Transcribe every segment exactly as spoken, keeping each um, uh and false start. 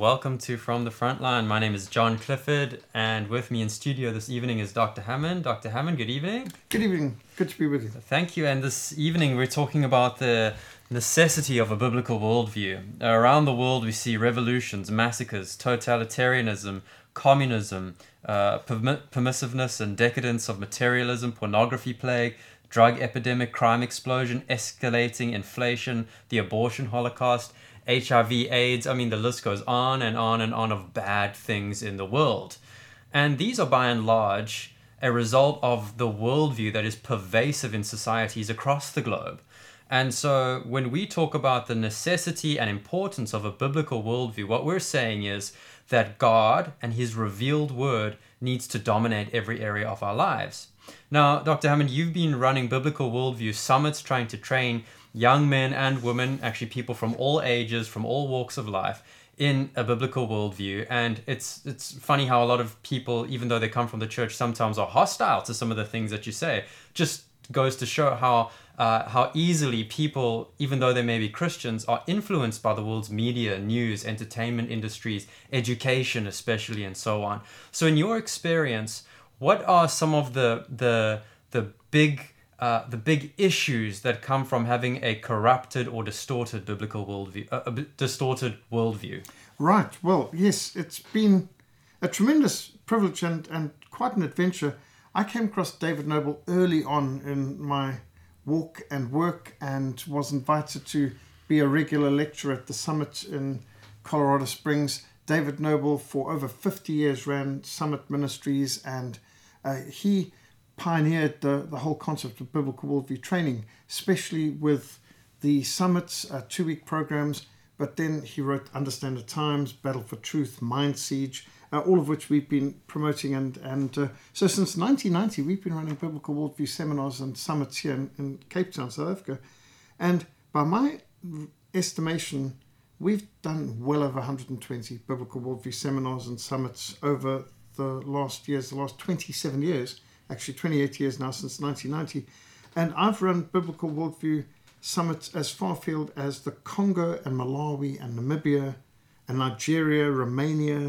welcome to From the Frontline. My name is John Clifford, and with me in studio this evening is Doctor Hammond. Doctor Hammond, good evening. Good evening. Good to be with you. Thank you. And this evening we're talking about the necessity of a biblical worldview. Around the world we see revolutions, massacres, totalitarianism, communism, uh, perm- permissiveness and decadence of materialism, pornography plague, drug epidemic, crime explosion, escalating inflation, the abortion holocaust, H I V, AIDS. I mean, the list goes on and on and on of bad things in the world. And these are by and large a result of the worldview that is pervasive in societies across the globe. And so when we talk about the necessity and importance of a biblical worldview, what we're saying is that God and his revealed word needs to dominate every area of our lives. Now, Doctor Hammond, you've been running biblical worldview summits trying to train young men and women, actually people from all ages, from all walks of life, in a biblical worldview. And it's it's funny how a lot of people, even though they come from the church, sometimes are hostile to some of the things that you say. Just goes to show how uh, how easily people, even though they may be Christians, are influenced by the world's media, news, entertainment industries, education especially, and so on. So in your experience, what are some of the the the big uh, the big issues that come from having a corrupted or distorted biblical worldview, uh, a distorted worldview? Right. Well, yes, it's been a tremendous privilege and, and quite an adventure. I came across David Noble early on in my walk and work and was invited to be a regular lecturer at the summit in Colorado Springs. David Noble, for over fifty years, ran Summit Ministries, and uh, he pioneered the, the whole concept of biblical worldview training, especially with the summits, uh, two-week programs. But then he wrote Understand the Times, Battle for Truth, Mind Siege, uh, all of which we've been promoting. And, and uh, so since nineteen ninety, we've been running biblical worldview seminars and summits here in, in Cape Town, South Africa. And by my estimation, we've done well over one hundred twenty biblical worldview seminars and summits over the last years, the last twenty-seven years, actually twenty-eight years now since nineteen ninety. And I've run biblical worldview summits as far afield as the Congo and Malawi and Namibia and Nigeria, Romania,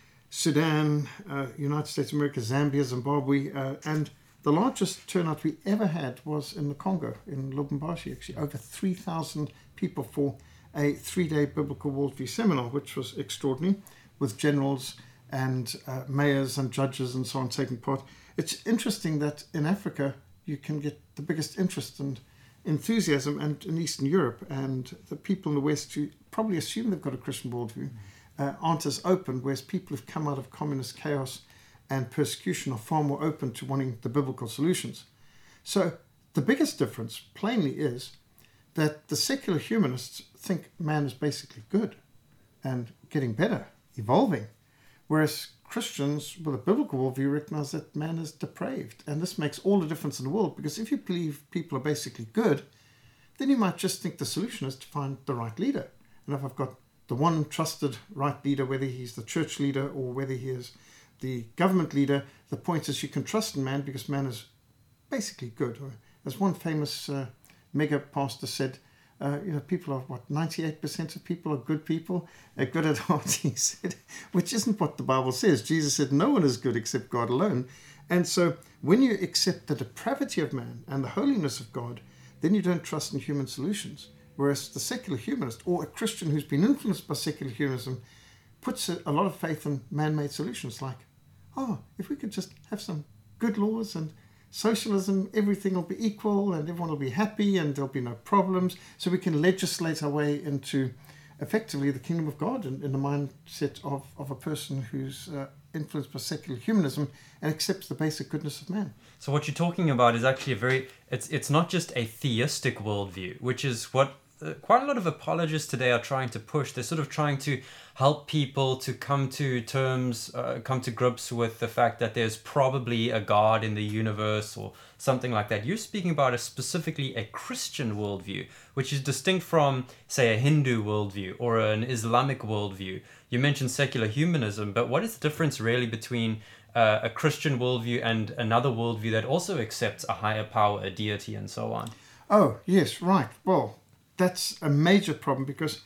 Sudan, uh, United States of America, Zambia, Zimbabwe. Uh, and the largest turnout we ever had was in the Congo, in Lubumbashi, actually, over three thousand people for a three-day biblical worldview seminar, which was extraordinary, with generals and uh, mayors and judges and so on taking part. It's interesting that in Africa you can get the biggest interest and enthusiasm, and in Eastern Europe, and the people in the West who probably assume they've got a Christian worldview uh, aren't as open, whereas people who've come out of communist chaos and persecution are far more open to wanting the biblical solutions. So the biggest difference, plainly, is that the secular humanists think man is basically good and getting better, evolving, whereas Christians with a biblical worldview recognize that man is depraved. And this makes all the difference in the world, because if you believe people are basically good, then you might just think the solution is to find the right leader. And if I've got the one trusted right leader, whether he's the church leader or whether he is the government leader, the point is you can trust in man because man is basically good. As one famous uh, mega pastor said, Uh, you know, people are, what, ninety-eight percent of people are good people, are good at heart, he said, which isn't what the Bible says. Jesus said no one is good except God alone. And so when you accept the depravity of man and the holiness of God, then you don't trust in human solutions. Whereas the secular humanist, or a Christian who's been influenced by secular humanism, puts a, a lot of faith in man-made solutions like, oh, if we could just have some good laws and socialism, everything will be equal and everyone will be happy and there'll be no problems. So we can legislate our way into effectively the kingdom of God in, in the mindset of, of a person who's uh, influenced by secular humanism and accepts the basic goodness of man. So what you're talking about is actually a very, it's it's not just a theistic worldview, which is what uh, quite a lot of apologists today are trying to push. They're sort of trying to help people to come to terms, uh, come to grips with the fact that there's probably a God in the universe or something like that. You're speaking about a specifically a Christian worldview, which is distinct from, say, a Hindu worldview or an Islamic worldview. You mentioned secular humanism, but what is the difference really between uh, a Christian worldview and another worldview that also accepts a higher power, a deity, and so on? Oh, yes, right. Well, that's a major problem, because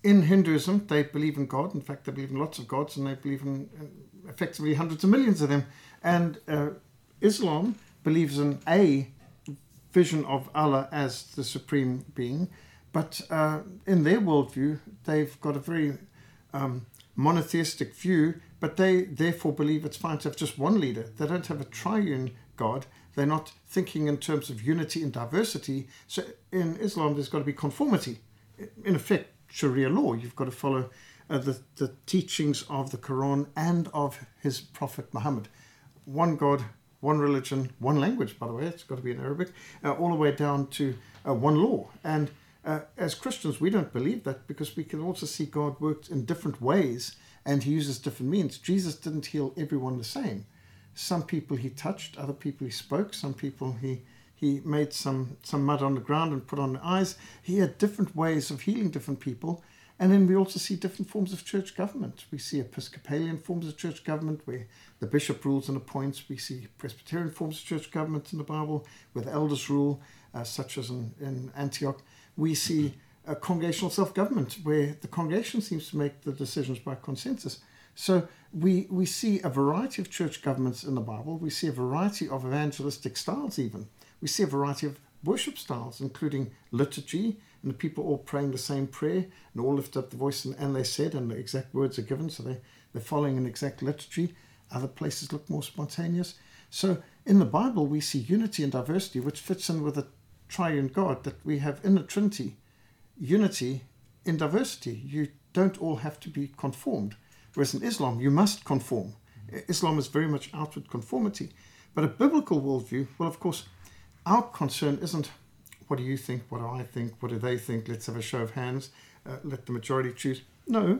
in Hinduism, they believe in God. In fact, they believe in lots of gods, and they believe in, in effectively hundreds of millions of them. And uh, Islam believes in a vision of Allah as the supreme being, but uh, in their worldview, they've got a very um, monotheistic view, but they therefore believe it's fine to have just one leader. They don't have a triune God. They're not thinking in terms of unity and diversity. So in Islam, there's got to be conformity. In effect, Sharia law. You've got to follow uh, the, the teachings of the Quran and of his Prophet Muhammad. One God, one religion, one language, by the way. It's got to be in Arabic, uh, all the way down to uh, one law. And uh, as Christians, we don't believe that, because we can also see God worked in different ways and he uses different means. Jesus didn't heal everyone the same. Some people he touched, other people he spoke, some people he he made some, some mud on the ground and put on the eyes. He had different ways of healing different people. And then we also see different forms of church government. We see Episcopalian forms of church government where the bishop rules and appoints. We see Presbyterian forms of church government in the Bible where the elders rule, uh, such as in, in Antioch. We see a congregational self-government where the congregation seems to make the decisions by consensus. So we, we see a variety of church governments in the Bible. We see a variety of evangelistic styles even. We see a variety of worship styles, including liturgy, and the people all praying the same prayer, and all lift up the voice, and, and they said, and the exact words are given, so they, they're following an exact liturgy. Other places look more spontaneous. So in the Bible, we see unity and diversity, which fits in with a triune God, that we have in the Trinity, unity in diversity. You don't all have to be conformed. Whereas in Islam, you must conform. Islam is very much outward conformity. But a biblical worldview, well, of course, our concern isn't what do you think, what do I think, what do they think, let's have a show of hands, uh, let the majority choose. No,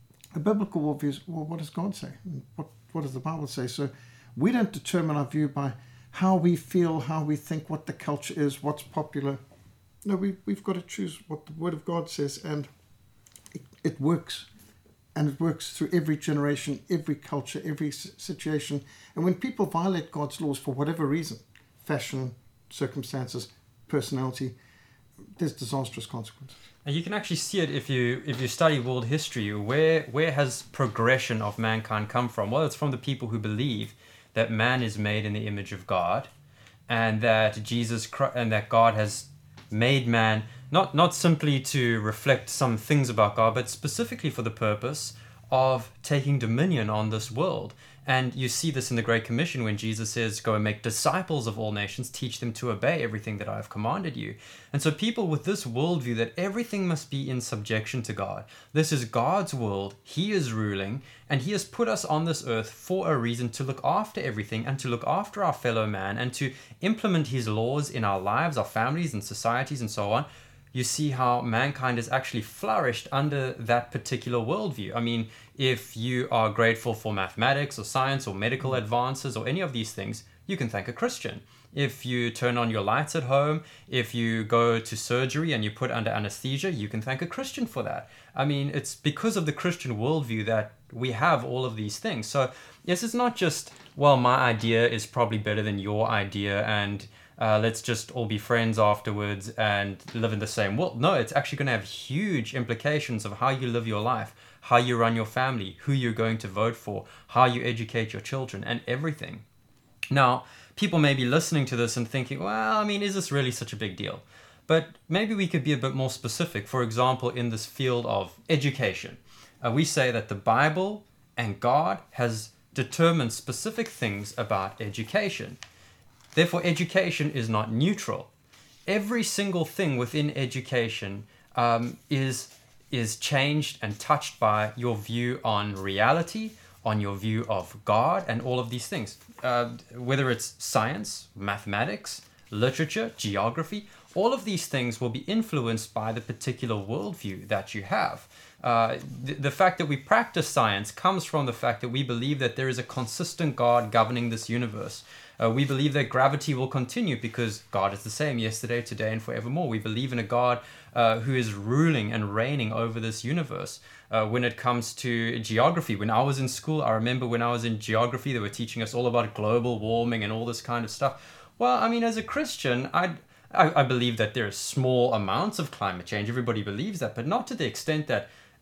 a biblical worldview is, well, what does God say? What, what does the Bible say? So we don't determine our view by how we feel, how we think, what the culture is, what's popular. No, we, we've got to choose what the Word of God says, and it, it works. And it works through every generation, every culture, every situation. And when people violate God's laws for whatever reason, fashion, circumstances, personality, there's disastrous consequences. And you can actually see it if you if you study world history. Where where has progression of mankind come from? Well, it's from the people who believe that man is made in the image of God, and that Jesus Christ, and that God has made man not not simply to reflect some things about God, but specifically for the purpose of taking dominion on this world. And you see this in the Great Commission when Jesus says, go and make disciples of all nations, teach them to obey everything that I have commanded you. And so people with this worldview that everything must be in subjection to God. This is God's world. He is ruling, and he has put us on this earth for a reason, to look after everything and to look after our fellow man and to implement his laws in our lives, our families and societies and so on. You see how mankind has actually flourished under that particular worldview. I mean, if you are grateful for mathematics or science or medical advances or any of these things, you can thank a Christian. If you turn on your lights at home, if you go to surgery and you put under anesthesia, you can thank a Christian for that. I mean, it's because of the Christian worldview that we have all of these things. So yes, it's not just, well, my idea is probably better than your idea, and Uh, let's just all be friends afterwards and live in the same world. No, it's actually going to have huge implications of how you live your life, how you run your family, who you're going to vote for, how you educate your children, and everything. Now, people may be listening to this and thinking, well, I mean, is this really such a big deal? But maybe we could be a bit more specific. For example, in this field of education, uh, we say that the Bible and God has determined specific things about education. Therefore, education is not neutral. Every single thing within education um, is, is changed and touched by your view on reality, on your view of God, and all of these things. Uh, whether it's science, mathematics, literature, geography, all of these things will be influenced by the particular worldview that you have. Uh, the, the fact that we practice science comes from the fact that we believe that there is a consistent God governing this universe. Uh, we believe that gravity will continue because God is the same yesterday, today, and forevermore. We believe in a God uh, who is ruling and reigning over this universe. Uh, when it comes to geography, when I was in school, I remember when I was in geography, they were teaching us all about global warming and all this kind of stuff. Well, I mean, as a Christian, I I, I believe that there are small amounts of climate change. Everybody believes that, but not to the extent that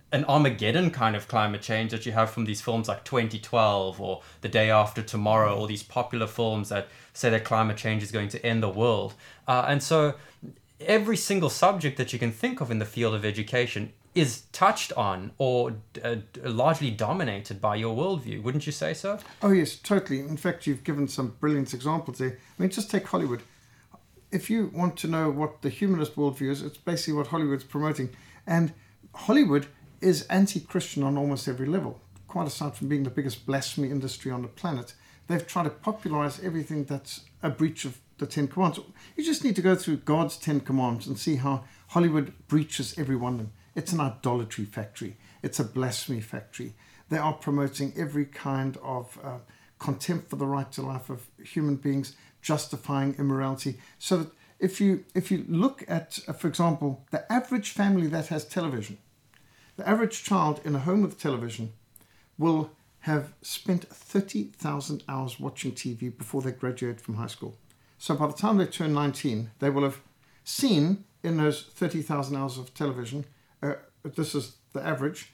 an Armageddon kind of climate change that you have from these films like twenty twelve or The Day After Tomorrow, all these popular films that say that climate change is going to end the world. Uh, and so every single subject that you can think of in the field of education is touched on or uh, largely dominated by your worldview. Wouldn't you say so? Oh, yes, totally. In fact, you've given some brilliant examples there. I mean, just take Hollywood. If you want to know what the humanist worldview is, it's basically what Hollywood's promoting. And Hollywood is anti-Christian on almost every level. Quite aside from being the biggest blasphemy industry on the planet, they've tried to popularize everything that's a breach of the Ten Commandments. You just need to go through God's Ten Commandments and see how Hollywood breaches every one of them. It's an idolatry factory. It's a blasphemy factory. They are promoting every kind of uh, contempt for the right to life of human beings, justifying immorality. So that if you if you look at, uh, for example, the average family that has television, the average child in a home with television will have spent thirty thousand hours watching T V before they graduate from high school. So by the time they turn nineteen, they will have seen in those thirty thousand hours of television, uh, this is the average,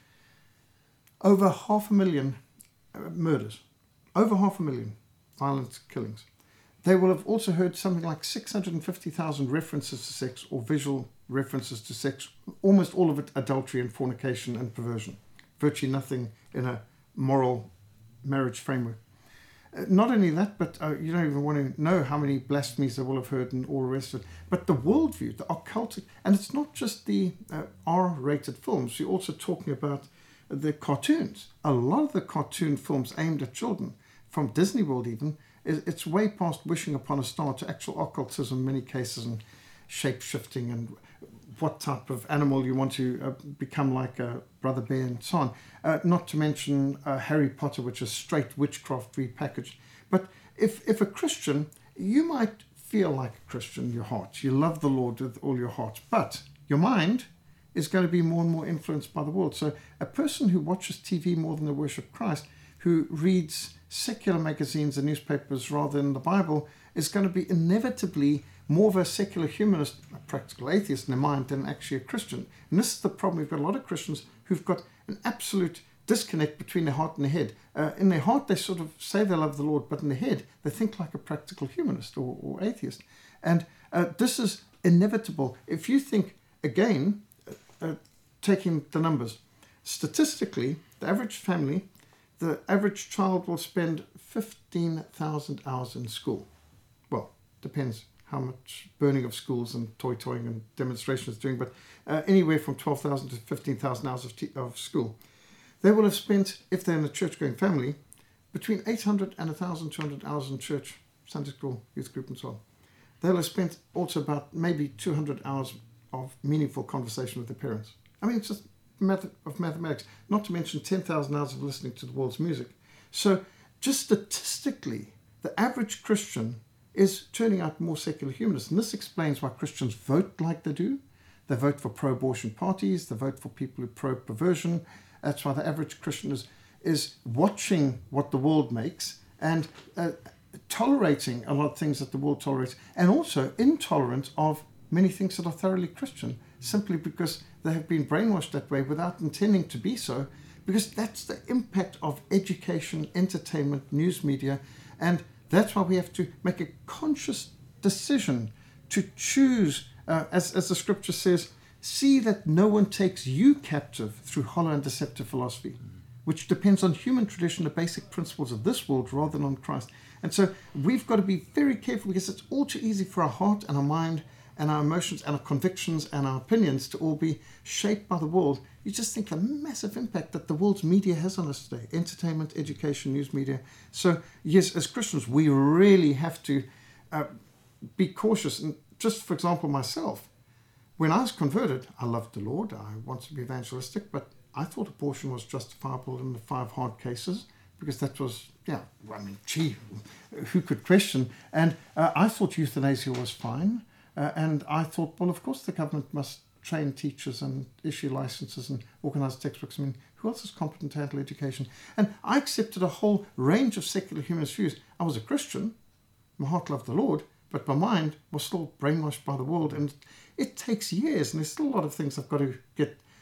over half a million uh, murders, over half a million violent killings. They will have also heard something like six hundred fifty thousand references to sex or visual references to sex, almost all of it adultery and fornication and perversion, virtually nothing in a moral marriage framework. Uh, not only that, but uh, you don't even want to know how many blasphemies they will have heard and all the rest of it. But the worldview, the occultic, and it's not just the uh, R-rated films. You're also talking about the cartoons. A lot of the cartoon films aimed at children, from Disney World even, is it's way past wishing upon a star to actual occultism in many cases, and shape-shifting and what type of animal you want to uh, become, like uh, Brother Bear and so on. Uh, not to mention uh, Harry Potter, which is straight witchcraft repackaged. But if, if a Christian, you might feel like a Christian in your heart. You love the Lord with all your heart. But your mind is going to be more and more influenced by the world. So a person who watches T V more than they worship Christ, who reads secular magazines and newspapers rather than the Bible, is going to be inevitably more of a secular humanist, a practical atheist in their mind than actually a Christian. And this is the problem. We've got a lot of Christians who've got an absolute disconnect between their heart and their head. Uh, in their heart, they sort of say they love the Lord, but in their head, they think like a practical humanist or, or atheist. And uh, this is inevitable. If you think, again, uh, uh, taking the numbers, statistically, the average family, the average child will spend fifteen thousand hours in school. Well, depends how much burning of schools and toy-toying and demonstrations doing, but uh, anywhere from twelve thousand to fifteen thousand hours of, t- of school. They will have spent, if they're in a church-going family, between eight hundred and one thousand two hundred hours in church, Sunday school, youth group and so on. They'll have spent also about maybe two hundred hours of meaningful conversation with their parents. I mean, it's just method of mathematics, not to mention ten thousand hours of listening to the world's music. So just statistically, the average Christian is turning out more secular humanist. And this explains why Christians vote like they do. They vote for pro-abortion parties. They vote for people who are pro-perversion. That's why the average Christian is, is watching what the world makes and uh, tolerating a lot of things that the world tolerates, and also intolerant of many things that are thoroughly Christian, simply because they have been brainwashed that way without intending to be so, because that's the impact of education, entertainment, news media, and that's why we have to make a conscious decision to choose, uh, as, as the scripture says, see that no one takes you captive through hollow and deceptive philosophy, which depends on human tradition, the basic principles of this world, rather than on Christ. And so we've got to be very careful, because it's all too easy for our heart and our mind and our emotions and our convictions and our opinions to all be shaped by the world. You just think the massive impact that the world's media has on us today, entertainment, education, news media. So yes, as Christians, we really have to uh, be cautious. And just for example, myself, when I was converted, I loved the Lord. I wanted to be evangelistic, but I thought abortion was justifiable in the five hard cases, because that was, yeah, I mean, gee, who could question? And uh, I thought euthanasia was fine. Uh, and I thought, well, of course the government must train teachers and issue licenses and organise textbooks. I mean, who else is competent to handle education? And I accepted a whole range of secular humanist views. I was a Christian. My heart loved the Lord, but my mind was still brainwashed by the world. And it takes years, and there's still a lot of things I've got to get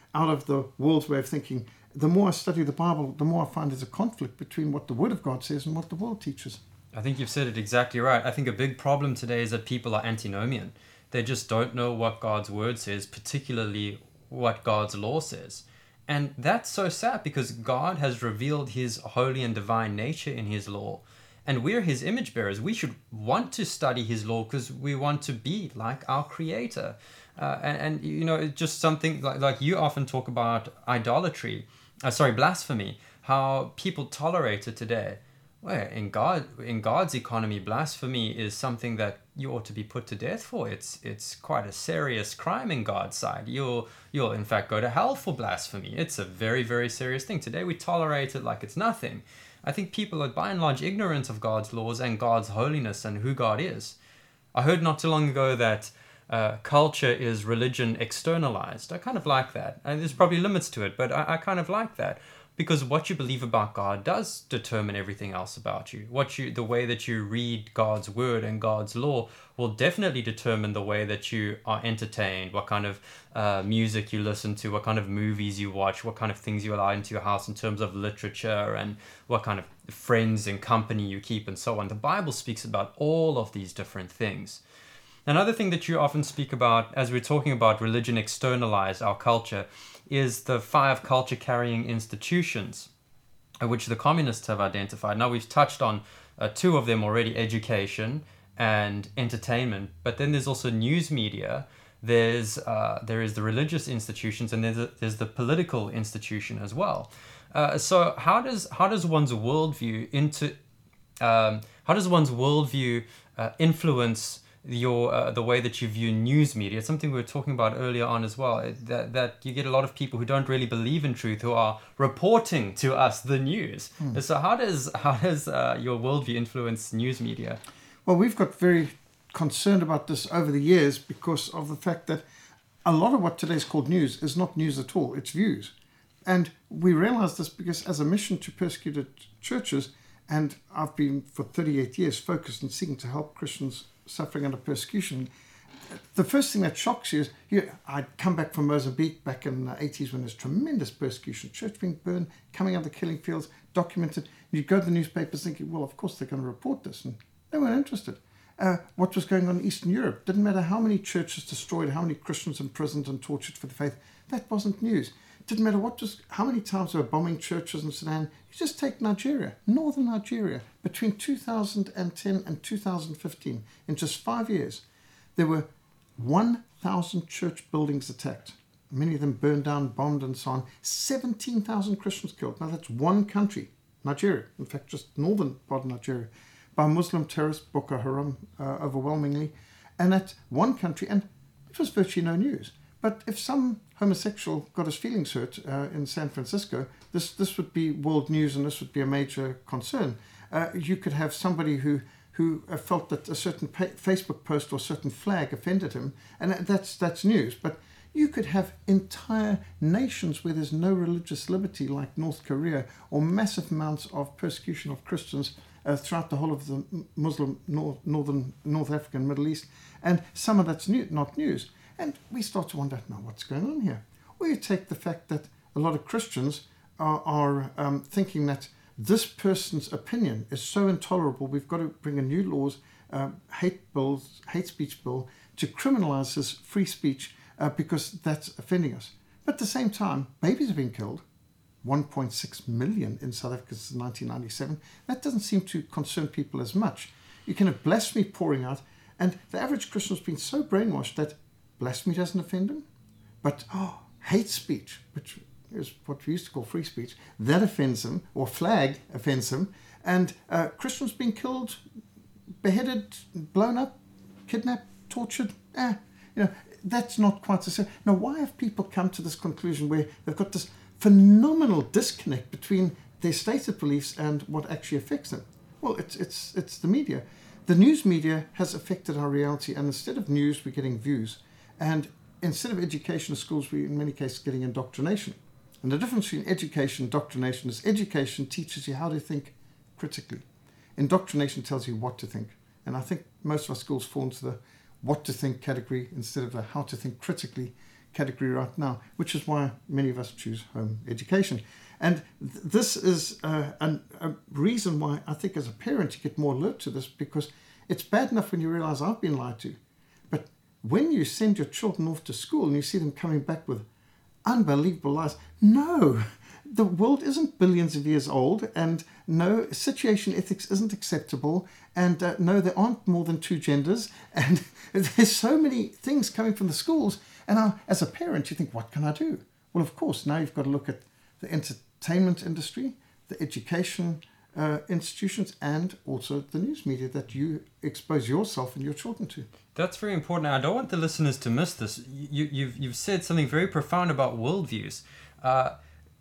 out of the world's way of thinking. The more I study the Bible, the more I find there's a conflict between what the Word of God says and what the world teaches. I think you've said it exactly right. I think a big problem today is that people are antinomian. They just don't know what God's word says, particularly what God's law says. And that's so sad because God has revealed his holy and divine nature in his law. And we're his image bearers. We should want to study his law because we want to be like our creator. Uh, and, and, you know, it's just something like, like you often talk about idolatry, uh, sorry, blasphemy, how people tolerate it today. Well, in God, in God's economy, blasphemy is something that you ought to be put to death for. It's it's quite a serious crime in God's side. You'll you'll in fact go to hell for blasphemy. It's a very, very serious thing. Today we tolerate it like it's nothing. I think people are by and large ignorant of God's laws and God's holiness and who God is. I heard not too long ago that uh, culture is religion externalized. I kind of like that. And there's probably limits to it, but I, I kind of like that. Because what you believe about God does determine everything else about you. What you, the way that you read God's word and God's law will definitely determine the way that you are entertained, what kind of uh, music you listen to, what kind of movies you watch, what kind of things you allow into your house in terms of literature, and what kind of friends and company you keep, and so on. The Bible speaks about all of these different things. Another thing that you often speak about, as we're talking about religion externalized our culture, is the five culture-carrying institutions, uh, which the communists have identified. Now, we've touched on uh, two of them already, education and entertainment, but then there's also news media, there's uh, there is the religious institutions, and there's, a, there's the political institution as well. Uh, so how does how does one's worldview into um, how does one's worldview uh, influence your uh, the way that you view news media? It's something we were talking about earlier on as well, that that you get a lot of people who don't really believe in truth who are reporting to us the news. Hmm. So how does how does uh, your worldview influence news media? Well, we've got very concerned about this over the years because of the fact that a lot of what today is called news is not news at all, it's views. And we realize this because as a mission to persecuted churches, and I've been for thirty-eight years focused on seeking to help Christians suffering under persecution, the first thing that shocks you is, you, I'd come back from Mozambique back in the eighties when there's tremendous persecution, church being burned, coming out of the killing fields, documented. You'd go to the newspapers thinking, well, of course they're going to report this, and they weren't interested. Uh, what was going on in Eastern Europe, didn't matter how many churches destroyed, how many Christians imprisoned and tortured for the faith, that wasn't news. Didn't matter what was, how many times they were bombing churches in Sudan. You just take Nigeria, northern Nigeria, between two thousand ten and two thousand fifteen, in just five years, there were one thousand church buildings attacked. Many of them burned down, bombed, and so on. seventeen thousand Christians killed. Now that's one country, Nigeria, in fact, just northern part of Nigeria, by Muslim terrorists, Boko Haram, uh, overwhelmingly, and that's one country, and it was virtually no news. But if some homosexual got his feelings hurt uh, in San Francisco, this this would be world news and this would be a major concern. Uh, you could have somebody who who uh, felt that a certain pa- Facebook post or a certain flag offended him, and that's that's news. But you could have entire nations where there's no religious liberty, like North Korea, or massive amounts of persecution of Christians uh, throughout the whole of the Muslim North, northern North Africa and Middle East, and some of that's new, not news. And we start to wonder, now what's going on here? Or you take the fact that a lot of Christians are, are um, thinking that this person's opinion is so intolerable, we've got to bring in new laws, um, hate bills, hate speech bill, to criminalize this free speech uh, because that's offending us. But at the same time, babies have been killed, one point six million in South Africa since nineteen ninety-seven. That doesn't seem to concern people as much. You can have blasphemy pouring out, and the average Christian has been so brainwashed that blasphemy doesn't offend him, but oh, hate speech, which is what we used to call free speech, that offends him, or flag offends him, and uh, Christians being killed, beheaded, blown up, kidnapped, tortured, eh, you know, that's not quite the same. Now, why have people come to this conclusion where they've got this phenomenal disconnect between their stated beliefs and what actually affects them? Well, it's it's it's the media. The news media has affected our reality, and instead of news, we're getting views. And instead of education in schools, we're in many cases getting indoctrination. And the difference between education and indoctrination is education teaches you how to think critically. Indoctrination tells you what to think. And I think most of our schools fall into the what to think category instead of the how to think critically category right now, which is why many of us choose home education. And th- this is uh, an, a reason why I think as a parent you get more alert to this, because it's bad enough when you realize I've been lied to. But when you send your children off to school and you see them coming back with unbelievable lies, no, the world isn't billions of years old, and no, situation ethics isn't acceptable, and uh, no, there aren't more than two genders, and there's so many things coming from the schools. And I, as a parent, you think, what can I do? Well, of course, now you've got to look at the entertainment industry, the education uh, institutions, and also the news media that you expose yourself and your children to. That's very important. I don't want the listeners to miss this. You, you've, you've said something very profound about worldviews. Uh,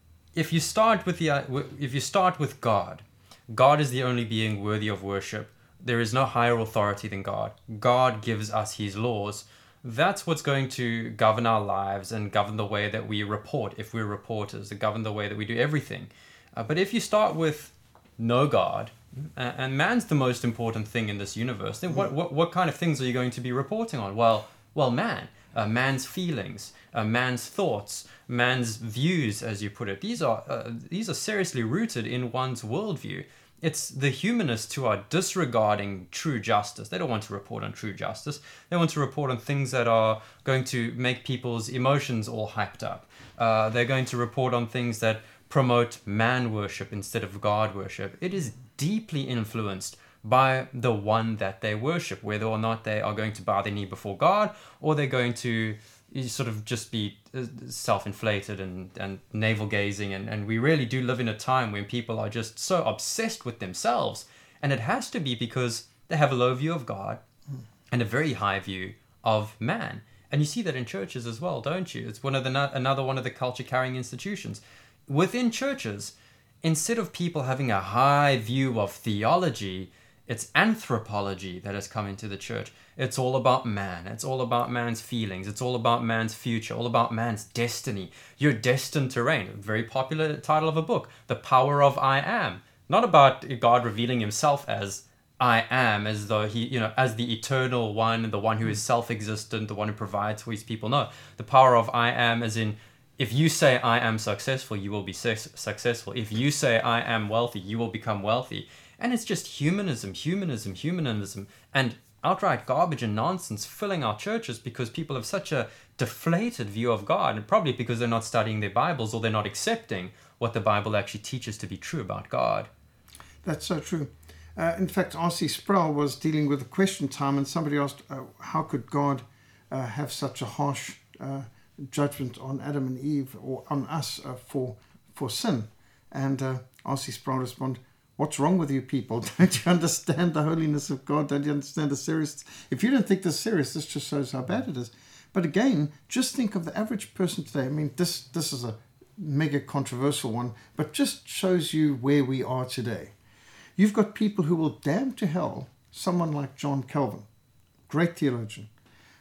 if you start with the, uh, if you start with God, God is the only being worthy of worship. There is no higher authority than God. God gives us his laws. That's what's going to govern our lives and govern the way that we report, if we're reporters, to govern the way that we do everything. Uh, but if you start with no God, uh, and man's the most important thing in this universe, then what, what, what kind of things are you going to be reporting on? Well, well, man, uh, man's feelings, uh, man's thoughts, man's views, as you put it. These are uh, these are seriously rooted in one's worldview. It's the humanists who are disregarding true justice. They don't want to report on true justice. They want to report on things that are going to make people's emotions all hyped up. Uh, they're going to report on things that promote man worship instead of God worship. It is deeply influenced by the one that they worship, whether or not they are going to bow their knee before God, or they're going to sort of just be self-inflated and, and navel-gazing. And, and we really do live in a time when people are just so obsessed with themselves. And it has to be because they have a low view of God and a very high view of man. And you see that in churches as well, don't you? It's one of the another one of the culture-carrying institutions. Within churches, instead of people having a high view of theology, it's anthropology that has come into the church. It's all about man. It's all about man's feelings. It's all about man's future, all about man's destiny. You're destined to reign. A very popular title of a book, The Power of I Am. Not about God revealing himself as I am, as though he, you know, as the eternal one, the one who is self-existent, the one who provides for his people. No, the power of I am as in, if you say I am successful, you will be su- successful. If you say I am wealthy, you will become wealthy. And it's just humanism, humanism, humanism, and outright garbage and nonsense filling our churches because people have such a deflated view of God, and probably because they're not studying their Bibles or they're not accepting what the Bible actually teaches to be true about God. That's so true. Uh, in fact, R C Sproul was dealing with a question time, and somebody asked, uh, how could God uh, have such a harsh uh, judgment on Adam and Eve, or on us uh, for for sin? And uh, R C Sproul responded, what's wrong with you people? Don't you understand the holiness of God? Don't you understand the serious? If you don't think this is serious, this just shows how bad it is. But again, just think of the average person today. I mean, this this is a mega controversial one, but just shows you where we are today. You've got people who will damn to hell someone like John Calvin, great theologian,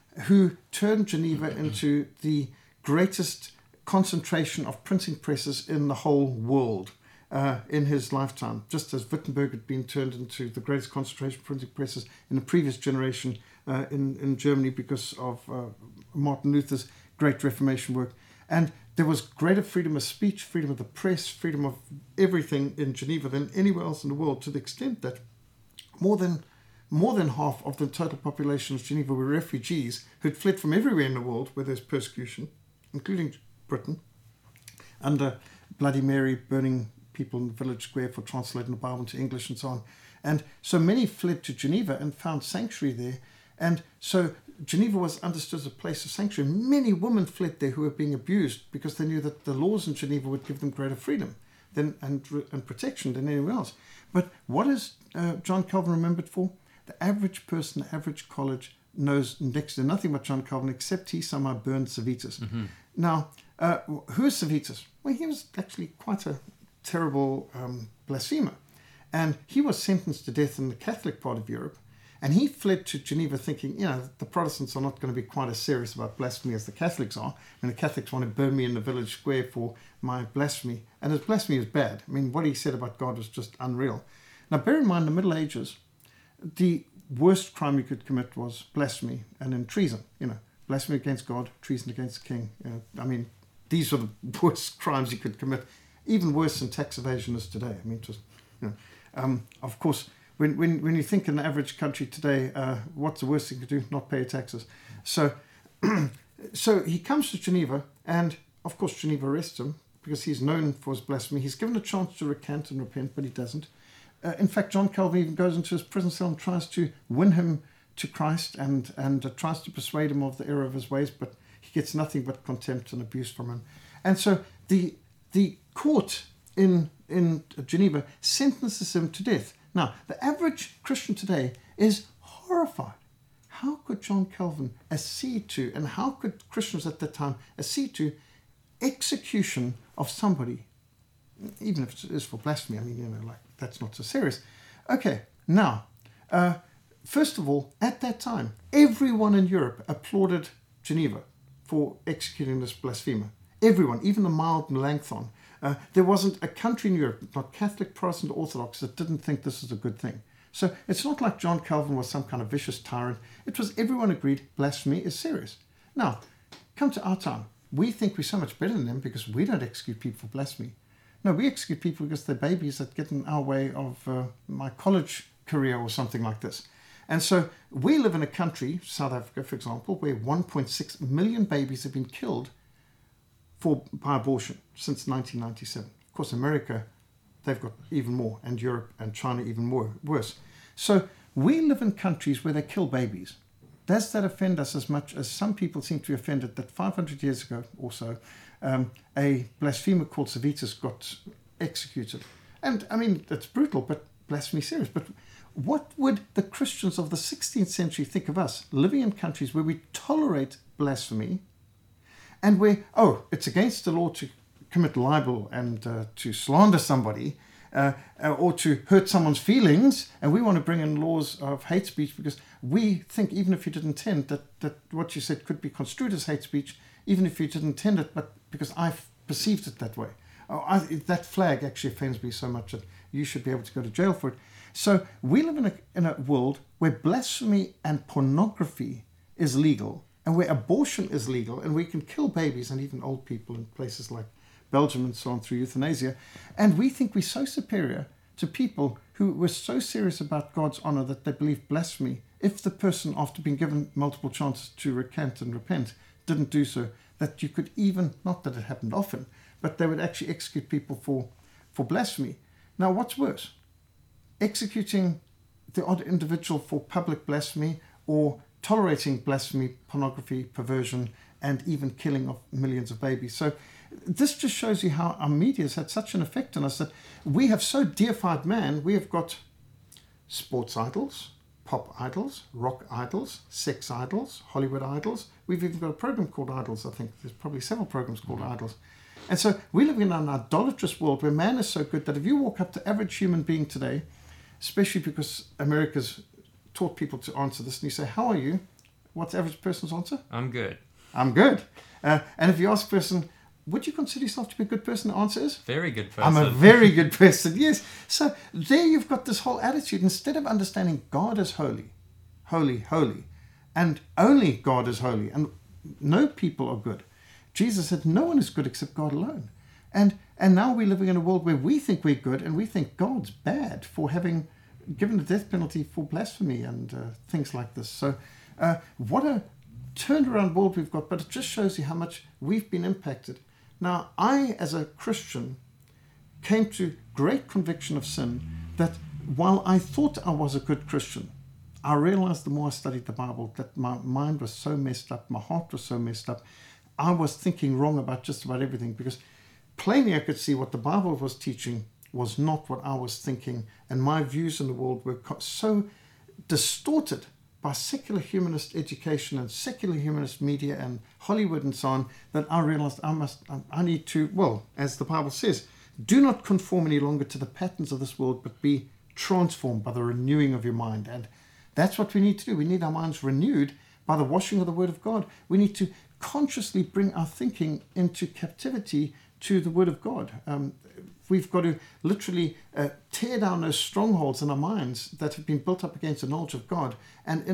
who turned Geneva into the greatest concentration of printing presses in the whole world. Uh, in his lifetime, just as Wittenberg had been turned into the greatest concentration of printing presses in the previous generation uh, in, in Germany because of uh, Martin Luther's great Reformation work. And there was greater freedom of speech, freedom of the press, freedom of everything in Geneva than anywhere else in the world, to the extent that more than more than half of the total population of Geneva were refugees who'd fled from everywhere in the world where there's persecution, including Britain, under Bloody Mary burning people in the village square for translating the Bible into English and so on. And so many fled to Geneva and found sanctuary there. And so Geneva was understood as a place of sanctuary. Many women fled there who were being abused because they knew that the laws in Geneva would give them greater freedom than and, and protection than anywhere else. But what is uh, John Calvin remembered for? The average person, the average college, knows next to nothing about John Calvin except he somehow burned Servetus. Mm-hmm. Now, uh, who is Servetus? Well, he was actually quite a terrible um, blasphemer, and he was sentenced to death in the Catholic part of Europe, and he fled to Geneva thinking, you know, the Protestants are not going to be quite as serious about blasphemy as the Catholics are, and the Catholics want to burn me in the village square for my blasphemy. And his blasphemy is bad. I mean, what he said about God was just unreal. Now, bear in mind, the Middle Ages, the worst crime you could commit was blasphemy and then treason, you know, blasphemy against God, treason against the king. You know, I mean, these are the worst crimes you could commit, even worse than tax evasion is today. I mean, just, you know, um, of course, when, when, when you think in the average country today, uh, what's the worst thing to do? Not pay your taxes. So, so he comes to Geneva, and of course Geneva arrests him because he's known for his blasphemy. He's given a chance to recant and repent, but he doesn't. Uh, in fact, John Calvin even goes into his prison cell and tries to win him to Christ and, and uh, tries to persuade him of the error of his ways, but he gets nothing but contempt and abuse from him. And so the the court in, in Geneva sentences him to death. Now, the average Christian today is horrified. How could John Calvin accede to, and how could Christians at that time accede to execution of somebody, even if it is for blasphemy? I mean, you know, like, that's not so serious. Okay, now, uh, first of all, at that time, everyone in Europe applauded Geneva for executing this blasphemer. Everyone, even the mild Melanchthon. Uh, there wasn't a country in Europe, not Catholic, Protestant, Orthodox, that didn't think this was a good thing. So it's not like John Calvin was some kind of vicious tyrant. It was everyone agreed blasphemy is serious. Now, come to our time. We think we're so much better than them because we don't execute people for blasphemy. No, we execute people because they're babies that get in our way of uh, my college career or something like this. And so we live in a country, South Africa, for example, where one point six million babies have been killed for by abortion since nineteen ninety-seven. Of course, America, they've got even more, and Europe and China even more worse. So we live in countries where they kill babies. Does that offend us as much as some people seem to be offended that five hundred years ago or so, um, a blasphemer called Servetus got executed? And I mean, it's brutal, but blasphemy serious. But what would the Christians of the sixteenth century think of us living in countries where we tolerate blasphemy and where, oh, it's against the law to commit libel and uh, to slander somebody uh, or to hurt someone's feelings, and we want to bring in laws of hate speech because we think, even if you didn't intend, that, that what you said could be construed as hate speech, even if you didn't intend it, but because I've perceived it that way. Oh, I, that flag actually offends me so much that you should be able to go to jail for it. So we live in a, in a world where blasphemy and pornography is legal, and where abortion is legal, and we can kill babies and even old people in places like Belgium and so on through euthanasia. And we think we're so superior to people who were so serious about God's honor that they believe blasphemy, if the person, after being given multiple chances to recant and repent, didn't do so, that you could even, not that it happened often, but they would actually execute people for, for blasphemy. Now, what's worse? Executing the odd individual for public blasphemy, or tolerating blasphemy, pornography, perversion, and even killing of millions of babies. So this just shows you how our media has had such an effect on us that we have so deified man. We have got sports idols, pop idols, rock idols, sex idols, Hollywood idols. We've even got a program called Idols, I think. There's probably several programs called Idols. And so we live in an idolatrous world where man is so good that if you walk up to average human being today, especially because America's taught people to answer this, and you say, how are you? What's the average person's answer? I'm good. I'm good. Uh, and if you ask a person, would you consider yourself to be a good person? The answer is? Very good person. I'm a very good person, yes. So there you've got this whole attitude. Instead of understanding God is holy, holy, holy, and only God is holy, and no people are good. Jesus said no one is good except God alone. And and now we're living in a world where we think we're good and we think God's bad for having given the death penalty for blasphemy and uh, things like this. So uh, what a turned around world we've got, but it just shows you how much we've been impacted. Now, I, as a Christian, came to great conviction of sin that while I thought I was a good Christian, I realized the more I studied the Bible that my mind was so messed up, my heart was so messed up, I was thinking wrong about just about everything, because plainly I could see what the Bible was teaching was not what I was thinking, and my views in the world were so distorted by secular humanist education and secular humanist media and Hollywood and so on, that I realized I must, I need to, well, as the Bible says, do not conform any longer to the patterns of this world, but be transformed by the renewing of your mind. And that's what we need to do. We need our minds renewed by the washing of the Word of God. We need to consciously bring our thinking into captivity to the Word of God. Um, we've got to literally uh, tear down those strongholds in our minds that have been built up against the knowledge of God, and in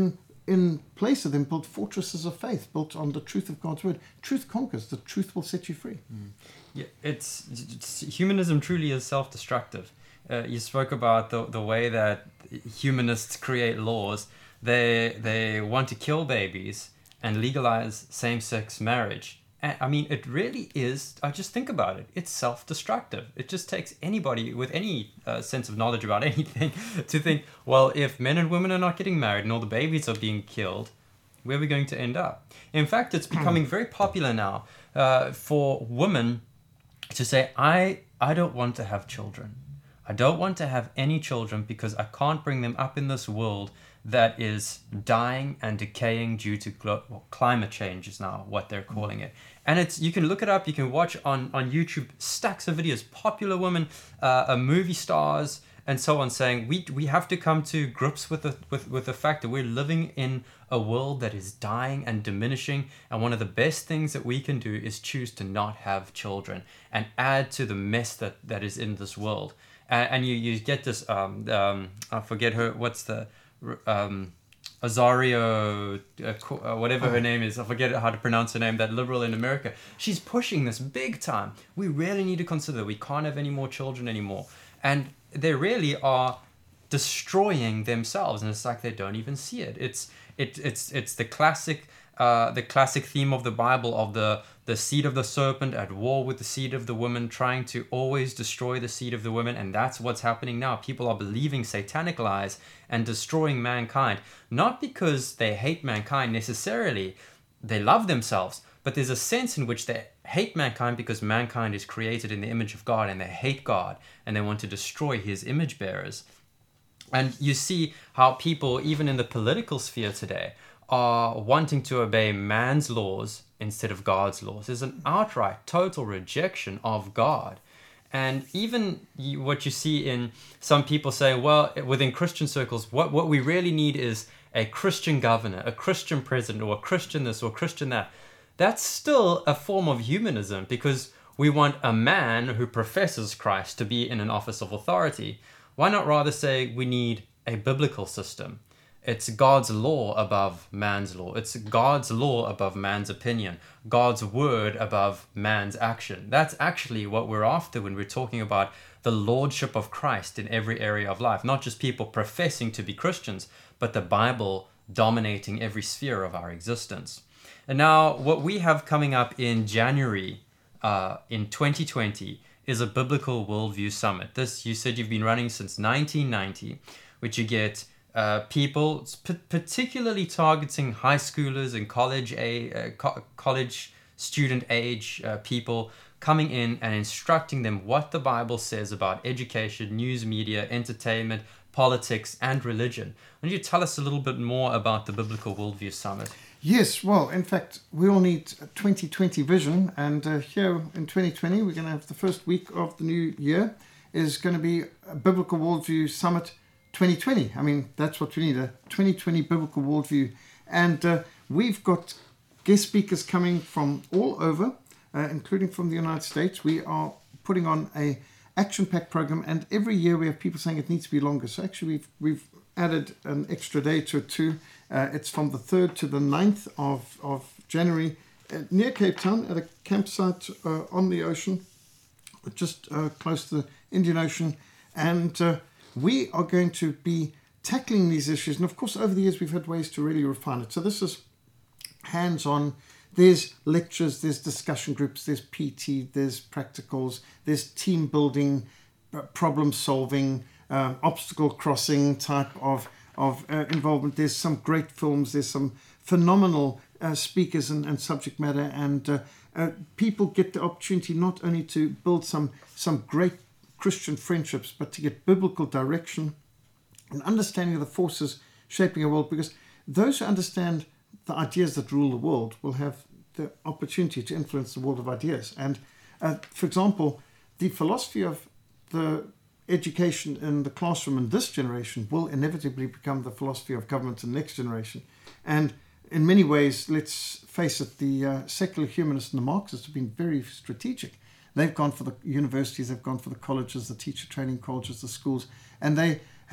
in place of them, built fortresses of faith, built on the truth of God's word. Truth conquers. The truth will set you free. Mm. Yeah, it's, it's humanism truly is self-destructive. Uh, you spoke about the the way that humanists create laws. They they want to kill babies and legalize same-sex marriage. And, I mean, it really is. I just think about it. It's self-destructive. It just takes anybody with any uh, sense of knowledge about anything to think, well, if men and women are not getting married and all the babies are being killed, where are we going to end up? In fact, it's becoming very popular now uh, for women to say, I I don't want to have children. I don't want to have any children because I can't bring them up in this world that is dying and decaying due to glo- well, climate change is now what they're calling it. And it's, you can look it up, you can watch on, on YouTube stacks of videos, popular women, uh, uh, movie stars, and so on, saying we we have to come to grips with the with, with the fact that we're living in a world that is dying and diminishing, and one of the best things that we can do is choose to not have children and add to the mess that, that is in this world. And, and you, you get this, um, um, I forget her, what's the, um, Azario, uh, whatever her name is, I forget how to pronounce her name, that liberal in America. She's pushing this big time. We really need to consider we can't have any more children anymore. And they really are destroying themselves, and it's like they don't even see it. It's it it's it's the classic uh, the classic theme of the Bible of the the seed of the serpent at war with the seed of the woman, trying to always destroy the seed of the woman, and that's what's happening now. People are believing satanic lies and destroying mankind, not because they hate mankind necessarily. They love themselves, but there's a sense in which they hate mankind because mankind is created in the image of God, and they hate God and they want to destroy his image bearers. And you see how people, even in the political sphere today, are wanting to obey man's laws instead of God's laws. There's an outright, total rejection of God. And even you, what you see in some people saying, well, within Christian circles, what, what we really need is a Christian governor, a Christian president, or a Christian this or a Christian that. That's still a form of humanism, because we want a man who professes Christ to be in an office of authority. Why not rather say we need a biblical system? It's God's law above man's law. It's God's law above man's opinion. God's word above man's action. That's actually what we're after when we're talking about the lordship of Christ in every area of life. Not just people professing to be Christians, but the Bible dominating every sphere of our existence. And now what we have coming up in January uh, in twenty twenty is a Biblical Worldview Summit. This, you said you've been running since nineteen ninety, which you get uh, people p- particularly targeting high schoolers and college a uh, co- college student age uh, people, coming in and instructing them what the Bible says about education, news media, entertainment, politics, and religion. Why don't you tell us a little bit more about the Biblical Worldview Summit? Yes, well, in fact, we all need a twenty twenty vision, and uh, here in twenty twenty, we're going to have the first week of the new year is going to be a Biblical Worldview Summit twenty twenty. I mean, that's what we need, a twenty twenty Biblical Worldview. And uh, we've got guest speakers coming from all over, uh, including from the United States. We are putting on a action-packed program, and every year we have people saying it needs to be longer. So actually, we've, we've added an extra day to it too. Uh, it's from the third to the ninth of, of January uh, near Cape Town at a campsite uh, on the ocean, just uh, close to the Indian Ocean. And uh, we are going to be tackling these issues. And of course, over the years, we've had ways to really refine it. So this is hands-on. There's lectures, there's discussion groups, there's P T, there's practicals, there's team building, problem solving, um, obstacle crossing type of of uh, involvement. There's some great films, there's some phenomenal uh, speakers and, and subject matter, and uh, uh, people get the opportunity not only to build some some great Christian friendships, but to get biblical direction and understanding of the forces shaping our world, because those who understand the ideas that rule the world will have the opportunity to influence the world of ideas. And uh, for example, the philosophy of the education in the classroom in this generation will inevitably become the philosophy of government in the next generation. And in many ways, let's face it, the uh, secular humanists and the Marxists have been very strategic. They've gone for the universities, they've gone for the colleges, the teacher training colleges, the schools, and they have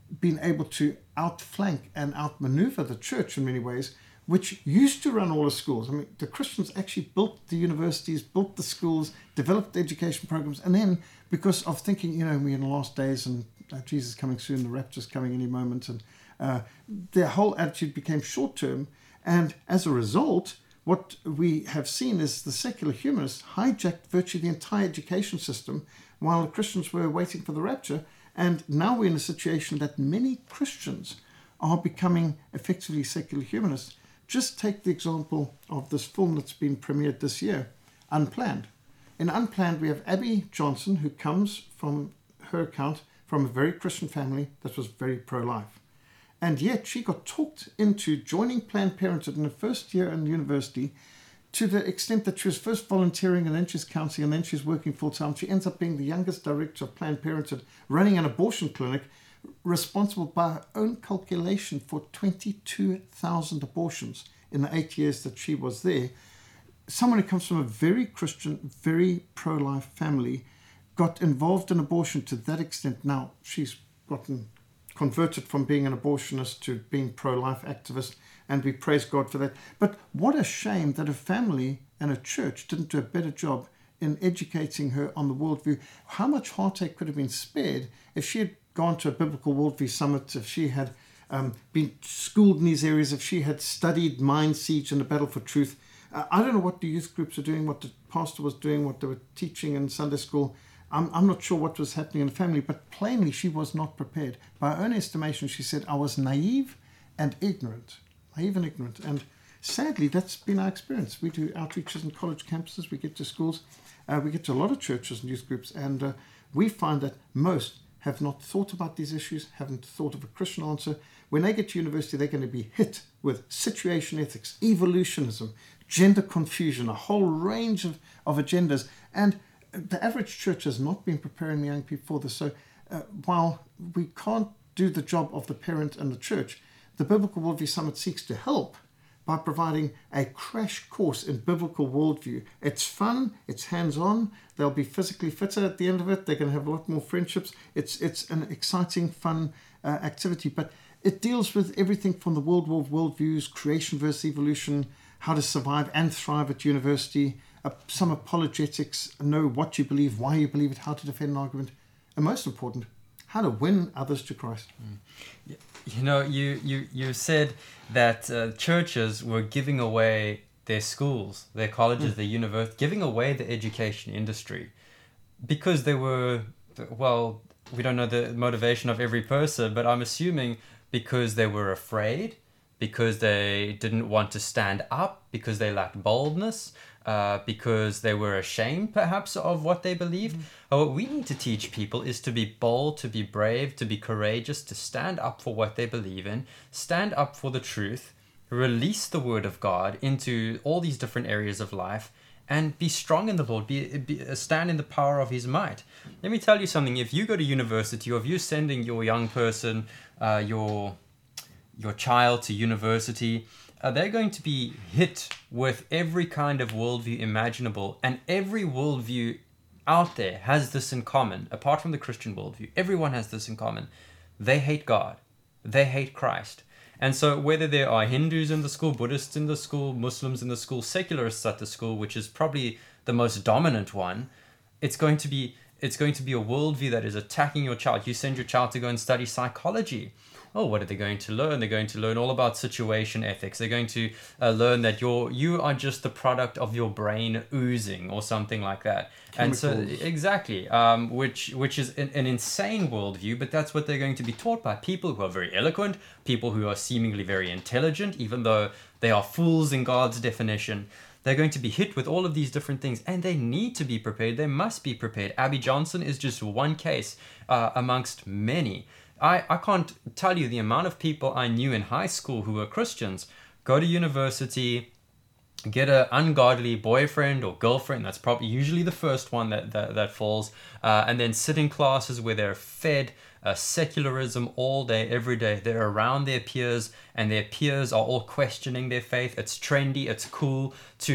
been able to outflank and outmaneuver the church in many ways, which used to run all the schools. I mean, the Christians actually built the universities, built the schools, developed the education programs, and then because of thinking, you know, we're in the last days and uh, Jesus is coming soon, the rapture's coming any moment, and uh, their whole attitude became short-term, and as a result, what we have seen is the secular humanists hijacked virtually the entire education system while the Christians were waiting for the rapture, and now we're in a situation that many Christians are becoming effectively secular humanists. Just take the example of this film that's been premiered this year, Unplanned. In Unplanned, we have Abby Johnson, who comes from her account from a very Christian family that was very pro-life. And yet she got talked into joining Planned Parenthood in her first year in university, to the extent that she was first volunteering and then she's counseling and then she's working full-time. She ends up being the youngest director of Planned Parenthood, running an abortion clinic, responsible by her own calculation for twenty-two thousand abortions in the eight years that she was there. Someone who comes from a very Christian, very pro-life family, got involved in abortion to that extent. Now she's gotten converted from being an abortionist to being pro-life activist, and we praise God for that. But what a shame that a family and a church didn't do a better job in educating her on the worldview. How much heartache could have been spared if she had gone to a biblical worldview summit, if she had um, been schooled in these areas, if she had studied Mind Siege and the Battle for Truth. Uh, I don't know what the youth groups are doing, what the pastor was doing, what they were teaching in Sunday school. I'm, I'm not sure what was happening in the family, but plainly she was not prepared. By her own estimation, she said, I was naive and ignorant. Naive and ignorant. And sadly, that's been our experience. We do outreaches in college campuses, we get to schools, uh, we get to a lot of churches and youth groups, and uh, we find that most have not thought about these issues, haven't thought of a Christian answer. When they get to university, they're going to be hit with situation ethics, evolutionism, gender confusion, a whole range of, of agendas. And the average church has not been preparing the young people for this. So uh, while we can't do the job of the parent and the church, the Biblical Worldview Summit seeks to help by providing a crash course in biblical worldview. It's fun, it's hands-on, they'll be physically fitter at the end of it, they're going to have a lot more friendships. It's it's an exciting, fun uh, activity, but it deals with everything from the world war of worldviews, creation versus evolution, how to survive and thrive at university, uh, some apologetics, know what you believe, why you believe it, how to defend an argument, and most important, how to win others to Christ. Mm. You know, you, you, you said that uh, churches were giving away their schools, their colleges, mm. their universities, giving away the education industry because they were, well, we don't know the motivation of every person, but I'm assuming because they were afraid, because they didn't want to stand up, because they lacked boldness, uh, because they were ashamed perhaps of what they believed. Mm. What we need to teach people is to be bold, to be brave, to be courageous, to stand up for what they believe in, stand up for the truth, release the word of God into all these different areas of life, and be strong in the Lord, be, be stand in the power of his might. Let me tell you something. If you go to university, or if you're sending your young person, uh, your your child to university, uh, they're going to be hit with every kind of worldview imaginable, and every worldview out there has this in common. Apart from the Christian worldview, everyone has this in common. They hate God. They hate Christ. And so whether there are Hindus in the school, Buddhists in the school, Muslims in the school, secularists at the school, which is probably the most dominant one, it's going to be it's going to be a worldview that is attacking your child. You send your child to go and study psychology. Oh, what are they going to learn? They're going to learn all about situation ethics. They're going to uh, learn that you're you are just the product of your brain oozing or something like that. Chemicals. And so exactly, um, which which is an, an insane worldview, but that's what they're going to be taught by people who are very eloquent, people who are seemingly very intelligent, even though they are fools in God's definition. They're going to be hit with all of these different things, and they need to be prepared. They must be prepared. Abby Johnson is just one case uh, amongst many. I, I can't tell you the amount of people I knew in high school who were Christians, go to university, get an ungodly boyfriend or girlfriend, that's probably usually the first one that, that, that falls, uh, and then sit in classes where they're fed uh, secularism all day, every day. They're around their peers, and their peers are all questioning their faith. It's trendy, it's cool to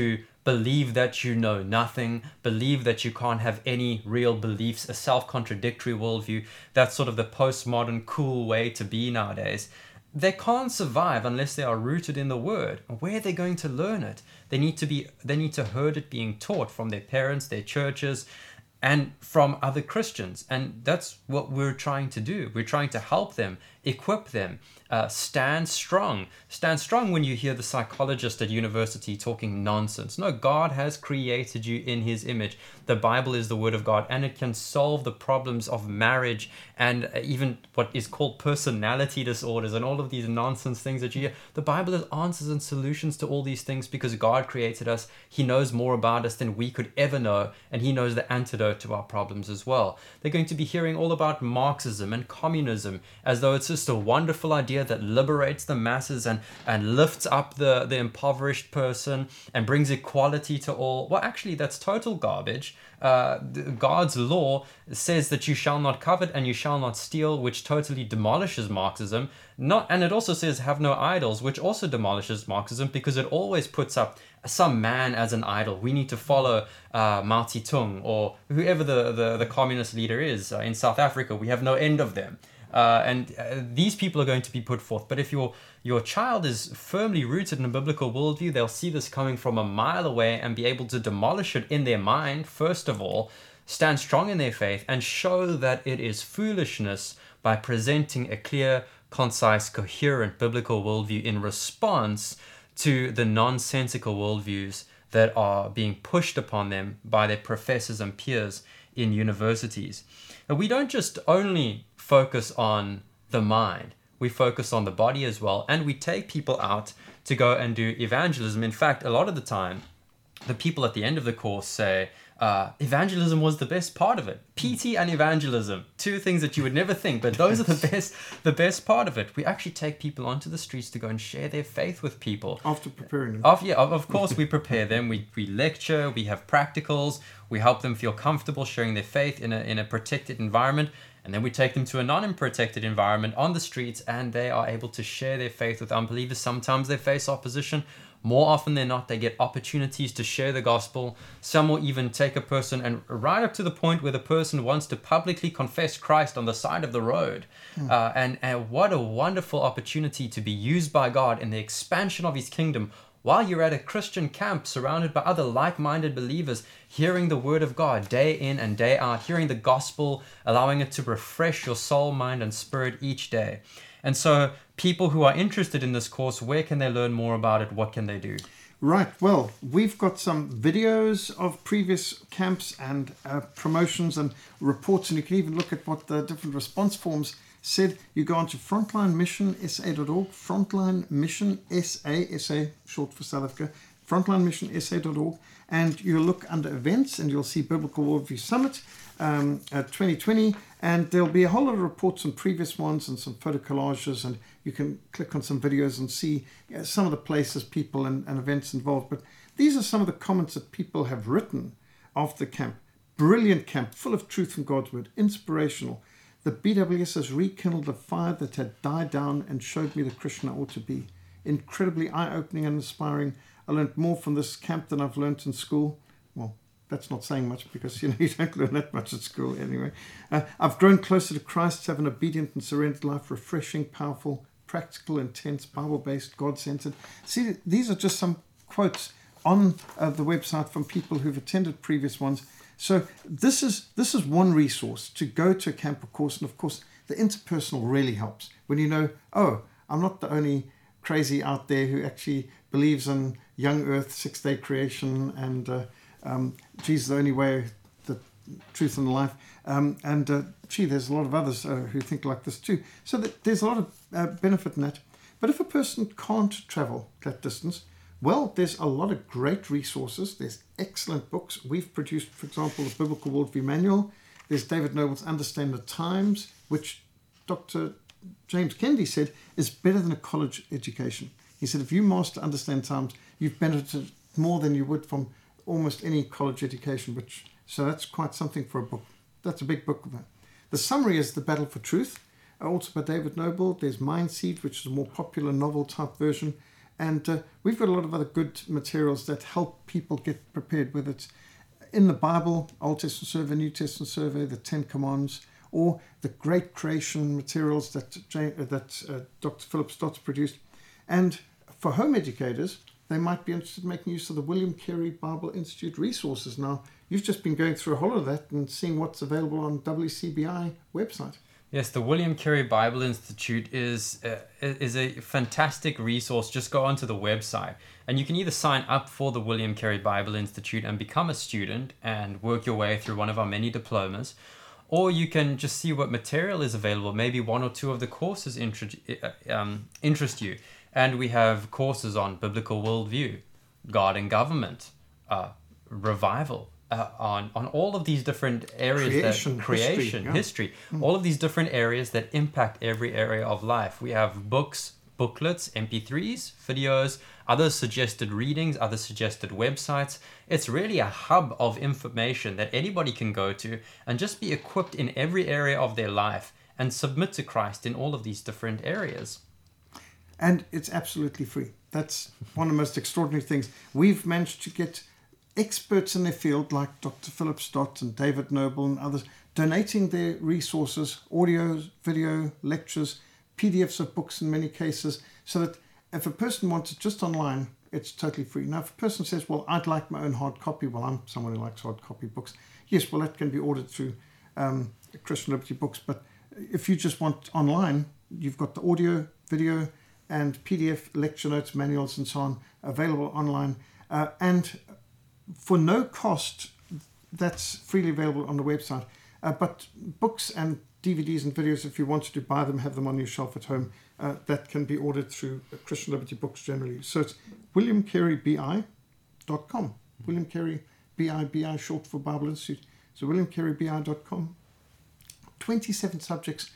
believe that you know nothing, believe that you can't have any real beliefs, a self-contradictory worldview. That's sort of the postmodern cool way to be nowadays. They can't survive unless they are rooted in the word. Where are they going to learn it? They need to be, they need to heard it being taught from their parents, their churches, and from other Christians. And that's what we're trying to do. We're trying to help them, equip them, uh, stand strong. Stand strong when you hear the psychologist at university talking nonsense. No, God has created you in his image. The Bible is the word of God, and it can solve the problems of marriage and even what is called personality disorders and all of these nonsense things that you hear. The Bible has answers and solutions to all these things because God created us. He knows more about us than we could ever know, and he knows the antidote to our problems as well. They're going to be hearing all about Marxism and communism as though it's just a wonderful idea that liberates the masses and, and lifts up the, the impoverished person and brings equality to all. Well, actually, that's total garbage. Uh, God's law says that you shall not covet and you shall not steal, which totally demolishes Marxism. Not, and it also says have no idols, which also demolishes Marxism because it always puts up some man as an idol. We need to follow uh, Mao Zedong or whoever the, the, the communist leader is. Uh, in South Africa, we have no end of them. Uh, and uh, these people are going to be put forth. But if your your child is firmly rooted in a biblical worldview, they'll see this coming from a mile away and be able to demolish it in their mind, first of all, stand strong in their faith, and show that it is foolishness by presenting a clear, concise, coherent biblical worldview in response to the nonsensical worldviews that are being pushed upon them by their professors and peers in universities. And we don't just only focus on the mind, we focus on the body as well, and we take people out to go and do evangelism. In fact, a lot of the time, the people at the end of the course say, uh, evangelism was the best part of it. P T and evangelism, two things that you would never think, but those are the best the best part of it. We actually take people onto the streets to go and share their faith with people. After preparing them. After, yeah, of, of course, we prepare them. We, we lecture, we have practicals, we help them feel comfortable sharing their faith in a, in a protected environment. And then we take them to a non-protected environment on the streets, and they are able to share their faith with unbelievers. Sometimes they face opposition. More often than not, they get opportunities to share the gospel. Some will even take a person and right up to the point where the person wants to publicly confess Christ on the side of the road. Mm. Uh, and, and what a wonderful opportunity to be used by God in the expansion of his kingdom while you're at a Christian camp surrounded by other like-minded believers, hearing the word of God day in and day out, hearing the gospel, allowing it to refresh your soul, mind, and spirit each day. And so people who are interested in this course, where can they learn more about it? What can they do? Right. Well, we've got some videos of previous camps and uh, promotions and reports, and you can even look at what the different response forms said. You go on to frontline mission s a dot org, Frontline Mission S A, S A short for South Africa, Frontline Mission S A dot org, and you'll look under events and you'll see Biblical Worldview Summit um, uh, twenty twenty, and there'll be a whole lot of reports on previous ones and some photo collages, and you can click on some videos and see you know, some of the places, people and, and events involved. But these are some of the comments that people have written after the camp. Brilliant camp, full of truth from God's word, inspirational. The B W S has rekindled the fire that had died down and showed me the Christian I ought to be. Incredibly eye-opening and inspiring. I learned more from this camp than I've learned in school. Well, that's not saying much because you know you don't learn that much at school anyway. Uh, I've grown closer to Christ, to have an obedient and surrendered life, refreshing, powerful, practical, intense, Bible-based, God-centered. See, these are just some quotes on uh, the website from people who've attended previous ones. So this is this is one resource to go to a camp or course, and of course the interpersonal really helps when you know, oh, I'm not the only crazy out there who actually believes in young earth, six-day creation, and uh, um, Jesus the only way, the truth and the life. Um, and uh, gee, there's a lot of others uh, who think like this too. So that there's a lot of uh, benefit in that. But if a person can't travel that distance, well, there's a lot of great resources. There's excellent books. We've produced, for example, the Biblical Worldview Manual. There's David Noble's Understand the Times, which Doctor James Kennedy said is better than a college education. He said, if you master Understand Times, you've benefited more than you would from almost any college education. Which so that's quite something for a book. That's a big book. The summary is The Battle for Truth, also by David Noble. There's Mind Seed, which is a more popular novel type version. And uh, we've got a lot of other good materials that help people get prepared, whether it's in the Bible, Old Testament survey, New Testament survey, the Ten Commands, or the great creation materials that Jane, uh, that uh, Doctor Philip Stott's produced. And for home educators, they might be interested in making use of the William Carey Bible Institute resources. Now, you've just been going through a whole lot of that and seeing what's available on W C B I website. Yes, the William Carey Bible Institute is uh, is a fantastic resource. Just go onto the website and you can either sign up for the William Carey Bible Institute and become a student and work your way through one of our many diplomas, or you can just see what material is available. Maybe one or two of the courses interest, um, interest you. And we have courses on biblical worldview, God and government, uh, revival, uh, on, on all of these different areas, creation, that creation, history, yeah. history Mm. all of these different areas that impact every area of life. We have books, booklets, M P threes, videos, other suggested readings, other suggested websites. It's really a hub of information that anybody can go to and just be equipped in every area of their life and submit to Christ in all of these different areas. And it's absolutely free. That's one of the most extraordinary things. We've managed to get experts in their field like Doctor Philip Stott and David Noble and others donating their resources, audio, video, lectures, P D Fs of books in many cases, so that if a person wants it just online, it's totally free. Now, if a person says, well, I'd like my own hard copy, well, I'm someone who likes hard copy books. Yes, well, that can be ordered through um, Christian Liberty Books. But if you just want online, you've got the audio, video, and P D F lecture notes, manuals, and so on available online. Uh, and for no cost, that's freely available on the website. Uh, but books and D V Ds and videos, if you wanted to buy them, have them on your shelf at home, uh, that can be ordered through Christian Liberty Books generally. So it's william carey b i dot com. William Carey B I, B I short for Bible Institute. So william carey b i dot com. twenty-seven subjects,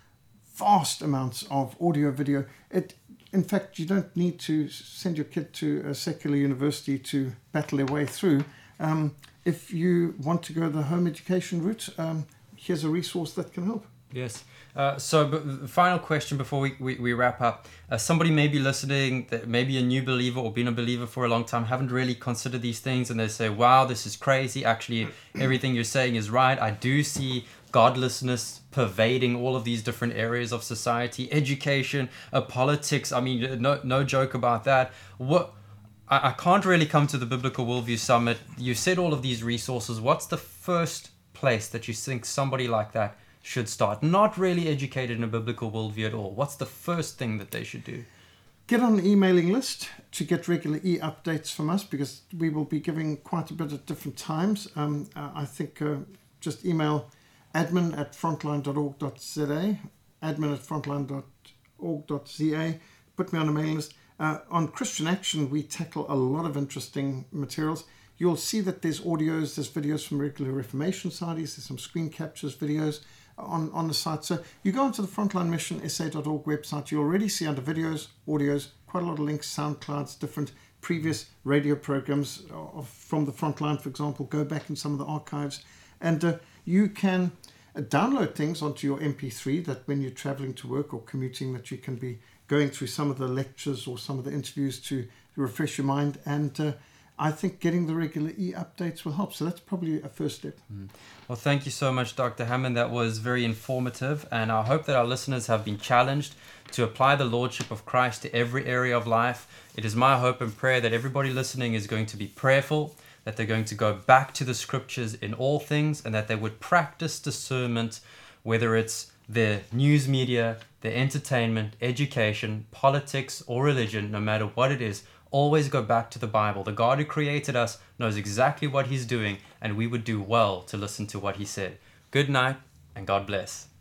vast amounts of audio, video. It, in fact, you don't need to send your kid to a secular university to battle their way through. Um, if you want to go the home education route, um, here's a resource that can help. Yes. Uh, so, but the final question before we, we, we wrap up. Uh, somebody may be listening, that maybe a new believer or been a believer for a long time, haven't really considered these things, and they say, wow, this is crazy. Actually, everything you're saying is right. I do see godlessness pervading all of these different areas of society, education, uh, politics. I mean, no no joke about that. What I, I can't really come to the Biblical Worldview Summit. You said all of these resources. What's the first place that you think somebody like that should start? Not really educated in a biblical worldview at all. What's the first thing that they should do? Get on the emailing list to get regular e-updates from us, because we will be giving quite a bit at different times. Um, uh, I think uh, just email admin at frontline dot org dot z a, admin at frontline dot org dot z a. Put me on the mailing list. Uh, on Christian Action, we tackle a lot of interesting materials. You'll see that there's audios, there's videos from regular Reformation societies, there's some screen captures, videos on, on the site. So you go onto the Frontline Mission S A dot org website, you already see under videos, audios, quite a lot of links, SoundClouds, different previous radio programs of, from the Frontline, for example. Go back in some of the archives. And uh, you can uh, download things onto your M P three that when you're traveling to work or commuting, that you can be going through some of the lectures or some of the interviews to refresh your mind. And uh, I think getting the regular e-updates will help. So that's probably a first step. Mm. Well, thank you so much, Doctor Hammond. That was very informative. And I hope that our listeners have been challenged to apply the Lordship of Christ to every area of life. It is my hope and prayer that everybody listening is going to be prayerful, that they're going to go back to the scriptures in all things, and that they would practice discernment, whether it's their news media, their entertainment, education, politics, or religion, no matter what it is. Always go back to the Bible. The God who created us knows exactly what he's doing, and we would do well to listen to what he said. Good night, and God bless.